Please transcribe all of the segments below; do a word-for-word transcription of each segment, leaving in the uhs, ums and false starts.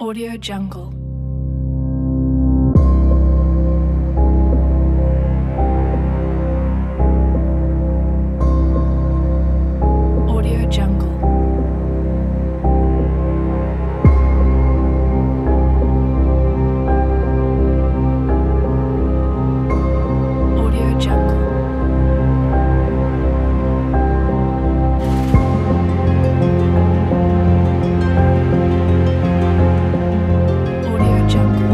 Audio Jungle. Audio Jungle. Audio Jungle. Audio Jungle.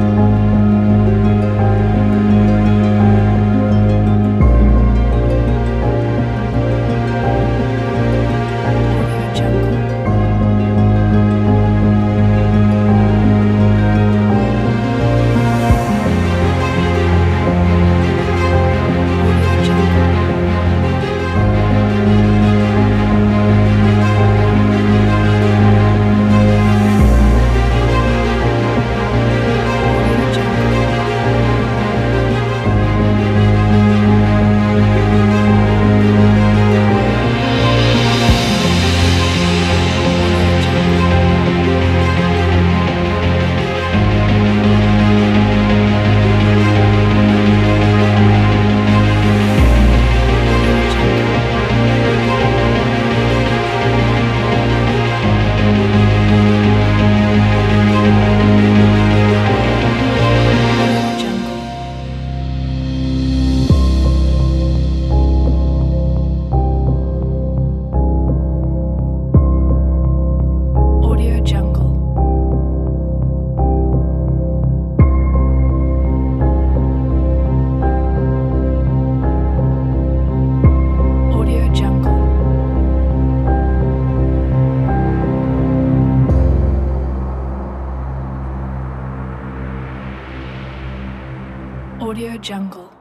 Audio Jungle. Audio Jungle. Audio Jungle. Audio Jungle. Audio Jungle. Audio Jungle. Audio Jungle. Audio Jungle. Audio Jungle.